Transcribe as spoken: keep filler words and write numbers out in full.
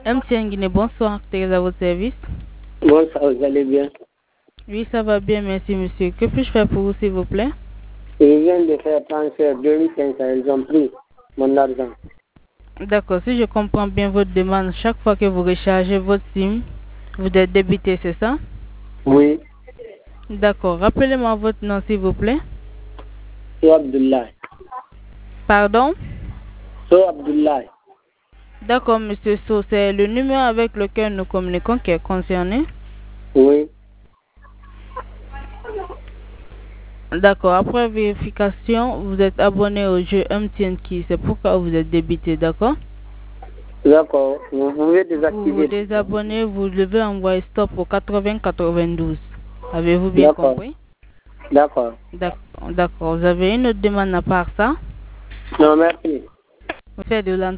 M T N Guinée, bonsoir, Thérèse à votre service. Bonsoir, vous allez bien? Oui, ça va bien, merci monsieur. Que puis-je faire pour vous, s'il vous plaît? Je viens de faire transfert deux mille cinq cents, ils ont pris mon argent. D'accord, si je comprends bien votre demande, chaque fois que vous rechargez votre SIM, vous êtes débité, c'est ça? Oui. D'accord, rappelez-moi votre nom, s'il vous plaît. So Abdullah. Pardon? So Abdullah. D'accord, monsieur So, c'est le numéro avec lequel nous communiquons qui est concerné? Oui. D'accord, après vérification, vous êtes abonné au jeu M T N Key, c'est pourquoi vous êtes débité, d'accord? D'accord, vous pouvez désactiver. Vous vous désabonnez, vous devez envoyer stop au quatre-vingts quatre-vingt-douze. Avez-vous bien compris? D'accord. D'accord, vous avez une autre demande à part ça? Non, merci. Vous faites de l'entretien.